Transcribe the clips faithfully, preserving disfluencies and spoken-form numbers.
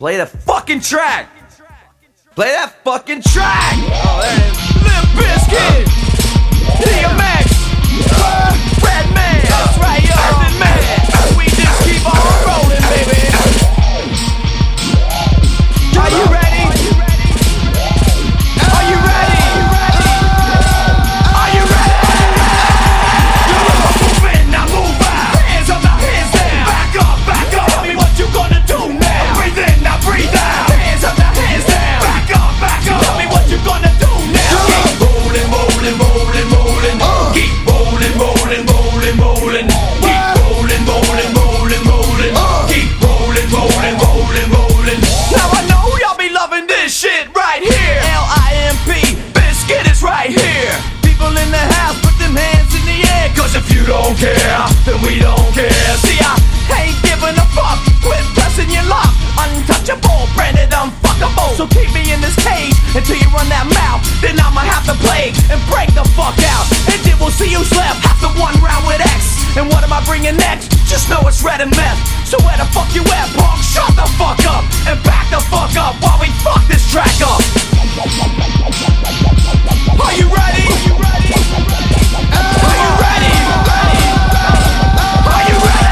Play the fucking track. Play that fucking track. Oh, there it is. Limp Bizkit, D M X, uh, Redman. That's right, yo, Earthen Man. We just keep on rolling, baby. Are you ready? Are you ready? Are you ready? Move in, now move out. Hands up, now hands down. Back up, back up. Tell me what you gonna do now. Breathe in, now breathe out. Hands up, now hands down. Back up, back up. Tell me what you gonna do now. Keep rolling, rolling, rolling, rolling. Keep rolling, rolling, rolling, rolling. Keep rolling, rolling, rolling, rolling. Keep rolling, rolling, rolling, rolling. Now I know y'all be loving this shit right here. L I M P, Bizkit is right here. People in the house, put them hands in the air. Cause if you don't care, then we don't care. See, I ain't giving a fuck. Quit pressing your luck. Untouchable, branded unfuckable. So keep me in this cage until you run that mouth. Then I'ma have to play and break the fuck out. And then we'll see who's left after one round with X. And what am I bringing next? Just know it's red and meth. So where the fuck you at, punk? Shut the fuck up and back the fuck up while we fuck this track up. Are you ready? Are you ready? Are you ready? Are you ready?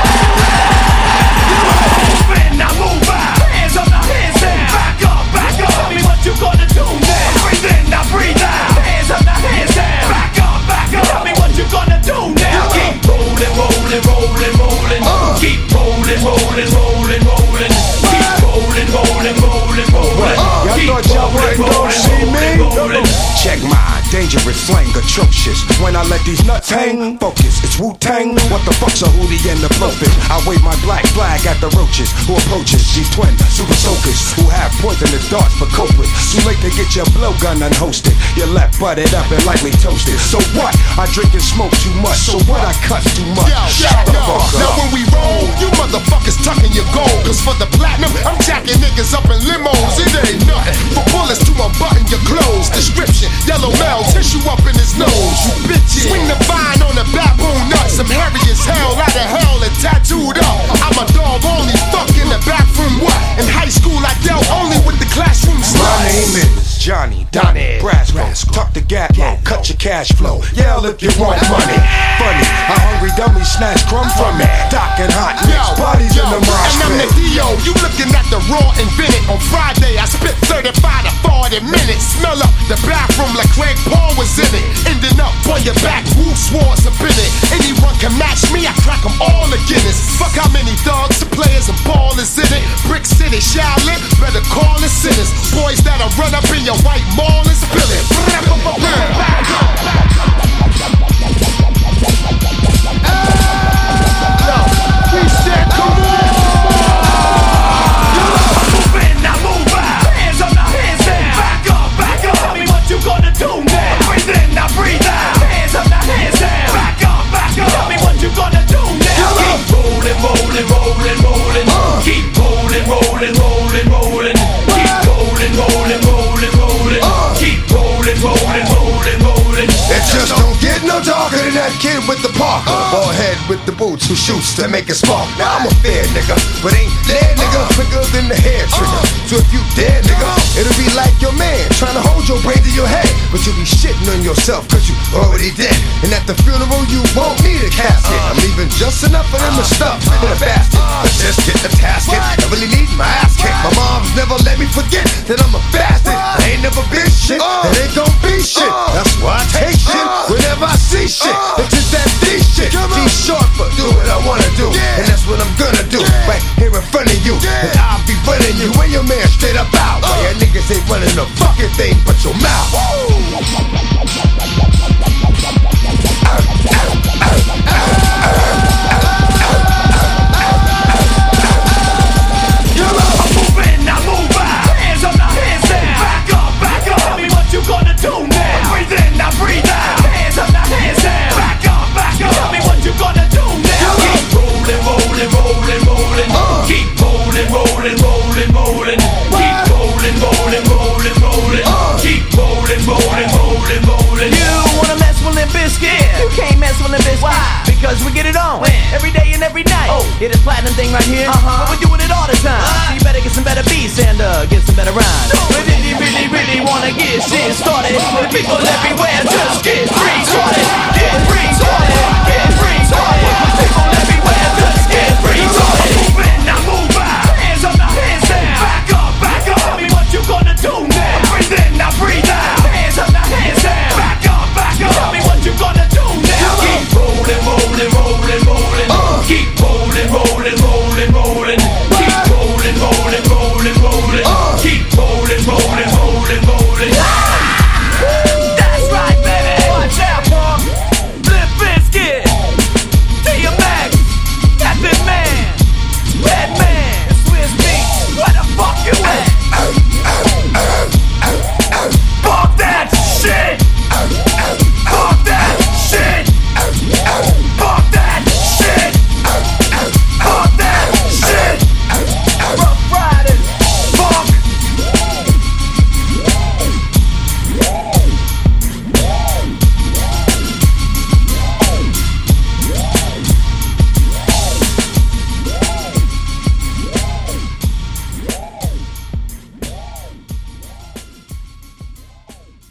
Move in, now move out. Hands up, now hands down. Back up, back up. Tell me what you gonna do now. Breathe in, now breathe out. Hands up, now hands down. Back up, back up. Tell me what you gonna do now. Keep rolling, rolling, rolling, rolling. Keep rolling, rolling, rolling, rolling. Keep rolling, rolling, rolling, rolling. Y'all thought y'all wouldn't go see me? Check my dangerous slang, atrocious. When I let these nuts hang, focus, it's Wu-Tang. What the fuck's a hootie and the blowfish? I wave my black flag at the roaches who approaches these twin super soakers who have poisonous darts for cope with. Too late to get your blowgun unhosted. You're left butted up and lightly toasted. So what? I drink and smoke too much. So what? I cut too much. Yo, Shut the yo, fuck up. now when we roll, you motherfuckers tucking your gold. Cause for the platinum, I'm jacking niggas up in limos. It ain't nothing for bullets to unbutton your clothes. Description, yellow male, tissue up in his nose. You bitches, swing the vine on the baboon nuts. I'm hairy as hell, out of hell and tattooed up. I'm a dog, only fuck in the back from what? In high school, I dealt only with the classroom sluts. My name is Johnny Donnie Brasco. Tuck the gap low, cut your cash flow. Yell if you want money. Funny, a hungry dummy snatch crumb from me. Doc and hot mix, bodies in the mosh and I'm the D O, you looking at the raw invented. On Friday, I spit thirty-five to forty minutes. Smell up the bathroom like Craig Paul was in it. Ending up on your back, who swords up in it. Anyone can match me, I crack them all to Guinness. Fuck how many thugs, players and ballers in it. Brick City, Shaolin, better call it sinners. Boys that'll run up in your white mall and spill it. Back up, back up. Yo, we said come on. Move in, now move out. Hands up, now hands down. Back up, back up. Tell me what you gonna do now. Breathe in, now breathe out. Hands up, now hands down. Back up, back up. Tell me what you gonna do now. Keep rolling, rolling, rolling, rolling. Keep rolling, rolling, rolling, rolling. Keep rolling, rolling, rolling, rolling. Keep rolling, rolling, rolling, rolling. It just don't get no darker than that kid with the Parker. Bald head with the boots who shoots to make it spark. Now I'm a fair nigga, but ain't dead nigga. Quicker than the hair trigger. So if you dead nigga, it'll be like your man trying to hold your brain to your head. But you'll be shitting on yourself cause you already dead. And at the funeral you won't need a casket. I'm leaving just enough for them to stuff in a basket. But just get the tasket, I really need my ass kicked. My mom's never let me forget that I'm a bastard. I ain't never been shit, and ain't gon' be shit. That's why I take shit whenever I see shit. It's just that D shit. D short for do what I wanna do, and that's what I'm gonna do. Right here in front of you, and I'll be running you and your man straight up out. While your niggas ain't running a fucking thing but your mouth. You wanna mess with Limp Bizkit? You can't mess with Limp Bizkit. Why? Because we get it on every day and every night. Oh, hear this platinum thing right here? Uh-huh. But we're doing it all the time. So you better get some better beats and uh, get some better rhymes. But if you really, really wanna get shit started, the people everywhere just get free started.